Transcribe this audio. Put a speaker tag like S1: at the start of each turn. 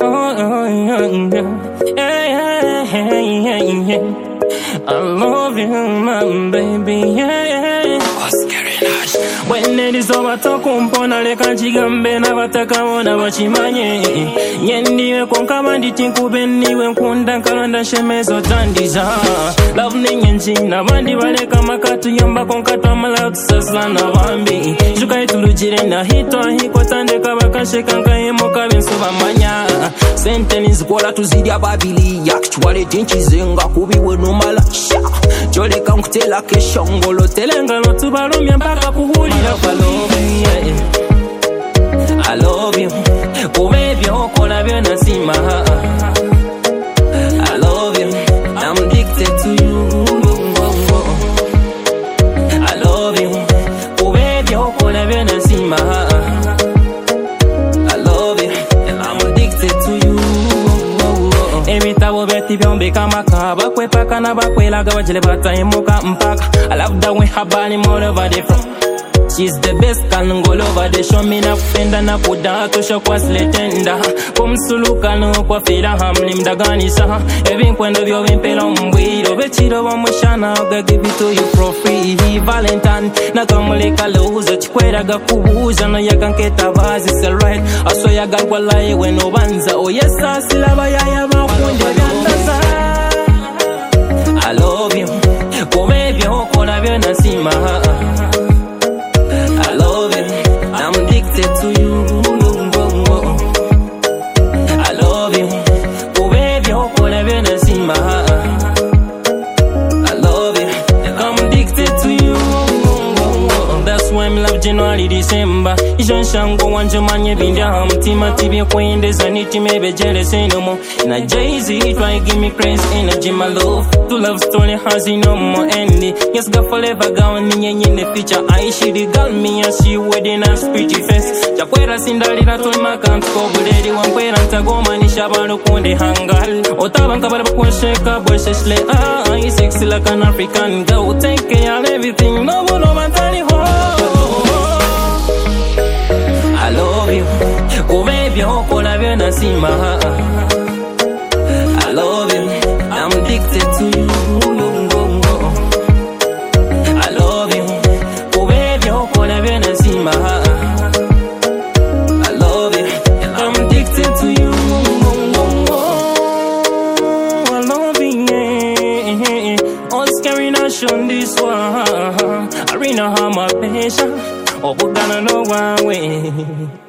S1: I love you, my baby, When it is over to kumpona leka chigambe na bataka wana bachimanye Yendiwe konkama nditinkube niwe nkunda nkalanda shemezo tandiza Love ninyenji na bandi baleka makatu yamba konkatu amala tusasla na bambi Juka itulujire na hito hiko tandeka bakasheka nkayemo kabensuba manya Sente nizikola tuzidi ababili Actually tinchizenga kubiwe numala Joleka nkutela keshongolo telengalo tubalumya mpaka kuhuli I love you, oh baby, oh kola biona sima. I love you, I'm addicted to you. I love you, oh baby, oh kola biona sima. I love you, I'm addicted to you. Ebitabo beti byombe kama kaba kwe paka na bakwela gawajile bata imuka mpaka. I love that way habani more over the front. She's the best, can go over the show me na kupenda na kuda tosha kwa sletenda kumsuluka no kwa fira hamli mdaganisha ebinkwendo byo bimpela mbwiro bechiro bamushana ga give it to you for free Valentine na kamuleka lozo chikwera ga kubuja no yakanketa bazi sell right aso ya galwa laye when obanza oh yes asilaba yaya bakunde byandaza I love you kome byo kola byona sima I love you, I'm addicted to you. I love you, oh baby, oh kola biona sima. I love you, I'm addicted to you. That's why me love January, December. Ishan shango wanje manye bindia hamtima tibi kwendeza niti mebe jealous no more. Na Jay-Z try give me crazy energy, my love. To love story has no more ending. Yes, God forever gone in the future. I she the girl me and she wedding a pretty face. Chakwera sindalira to my can't go buledi wankwera ntagoma ni shabano kunde hangal. Otabanka bala kwesheka boy sesle I sexy like an African girl. Take care of everything. No bantani ho. I love you. Oh baby, oh kola biona sima. I love you. I'm addicted to you. I love you. Oh baby, oh kola biona sima. I love you. I'm addicted to you. I love you. All scary nation this one. Arena how my patient. Oh, we're gonna know one way.